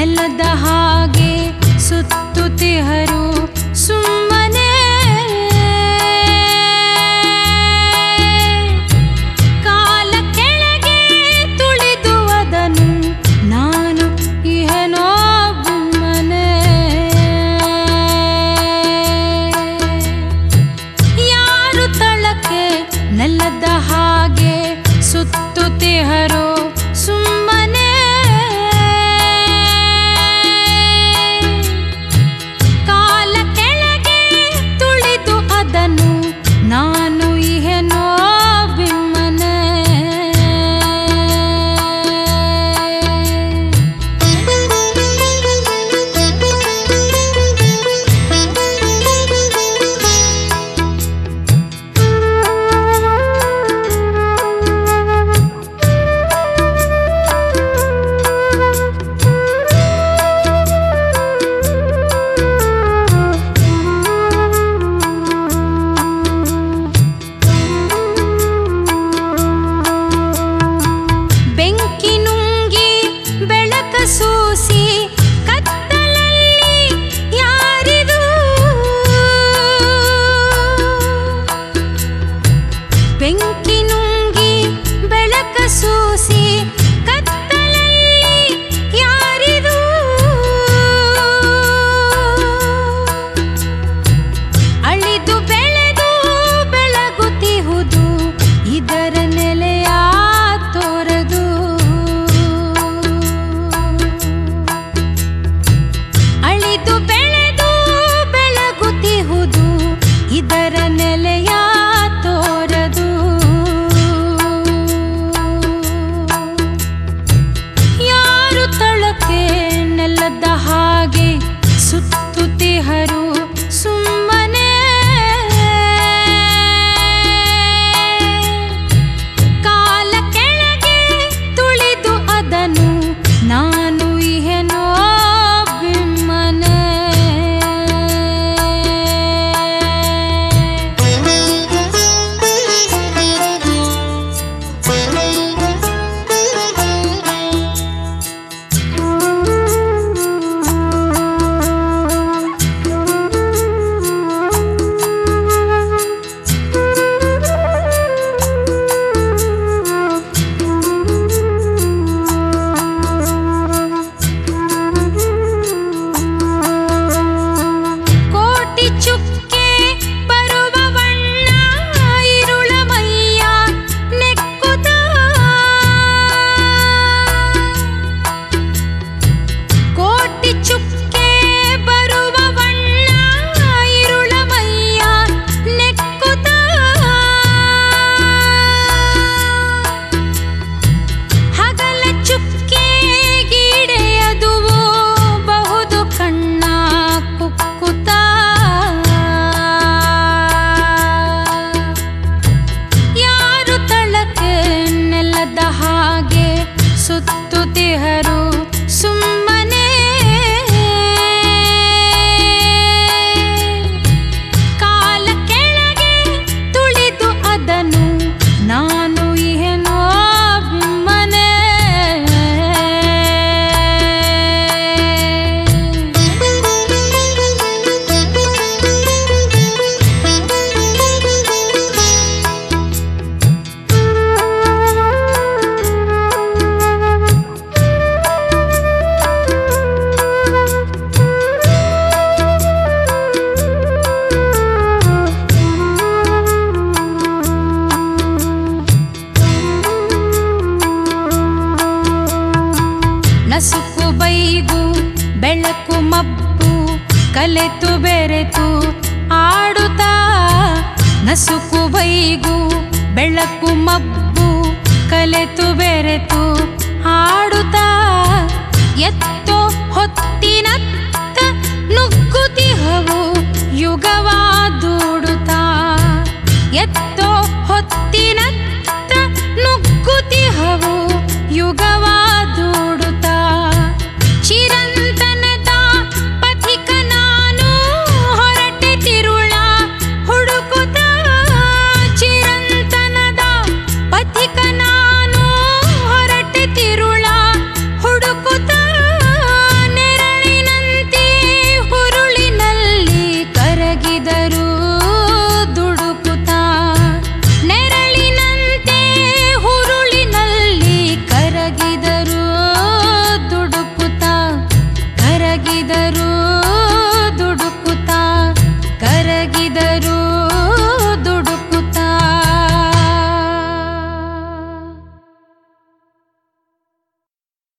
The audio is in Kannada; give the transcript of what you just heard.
ನೆಲದ ಹಾಗೆ ಸುತ್ತುತ್ತಿಹರು ಸುಮ್ಮನೆ. ಕಾಲ ಕೆಳಗೆ ತುಳಿದು ಅದನ್ನು ನಾನು ಏನೋ ಬಿಮ್ಮನೆ. ಯಾರು ತಳಕ್ಕೆ ನೆಲದ ಹಾಗೆ ಸುತ್ತುತ್ತಿಹರು ಸುಮ್ಮನೆ. ಕಾಲ ಕೆಳಗೆ ತುಳಿದು ಅದನ್ನು ನಾನು ಏನೋ ಬಿಮ್ಮನೆ. ಬೆಂಕಿ ನುಂಗಿ ಬೆಳಕ ಸೂಸಿ ಕತ್ತಲಲ್ಲಿ ಯಾರಿದು? ಬೆಂಕಿ ನುಂಗಿ ಬೆಳಕ ಸೂಸಿ ಕತ್ತಲಲ್ಲಿ ಯಾರಿದು? ಅಳಿದು ಬೆಳೆದು ಬೆಳಗುತ್ತಿಹುದು ಇದರ ನೆಲೆಯ ತೋರದು. ಅಳಿದು ಬೆಳೆದು ಬೆಳಗುತ್ತಿಹುದು ಇದರ ನೆಲೆಯ ತೋರದು. ಯಾರು ತಳಕ್ಕೆ ನೆಲದ ಹಾಗೆ ಸುತ್ತುತ್ತಿಹರು ಸುಮ್ಮನೆ. ಕಾಲ ಕೆಳಗೆ ತುಳಿದು ಅದನ್ನು ನಾನು ಏನೋ ಬಿಮ್ಮನೆ. ಕೋಟಿ ಚುಕ್ಕೆ ಬರುವ ಬಣ್ಣ ಇರುಳ ಮೈಯ ನೆಕ್ಕುತ್ತ. ಕೋಟಿ ಚುಕ್ಕೆ ಬರುವ ಬಣ್ಣ ಇರುಳ ಮೈಯ ನೆಕ್ಕುತ್ತ. ಹಗಲ ಚುಕ್ಕೆ ಗೀಡೆಯದುವು ಬಹುದು ಕಣ್ಣ ಕುಕ್ಕುತ್ತ. ಯಾರು ತಳಕ್ಕೆ ನೆಲದ ಹಾಗೆ ಸುತ್ತುತ್ತಿಹರು ಸುಮ್ಮನೆ. ಕಾಲ ಕೆಳಗೆ ತುಳಿದು ಅದನ್ನು ನಾನು ಏನೋ ಬಿಮ್ಮನೆ. ನಸುಕು ಬೈಗು ಬೆಳಕು ಮಬ್ಬು ಕಲೆತು ಬೆರೆತು ಆಡುತ್ತಾ. ನಸುಕು ಬೈಗು ಬೆಳಕು ಮಬ್ಬು ಕಲೆತು ಬೆರೆತು ಆಡುತ್ತಾ. ಎತ್ತ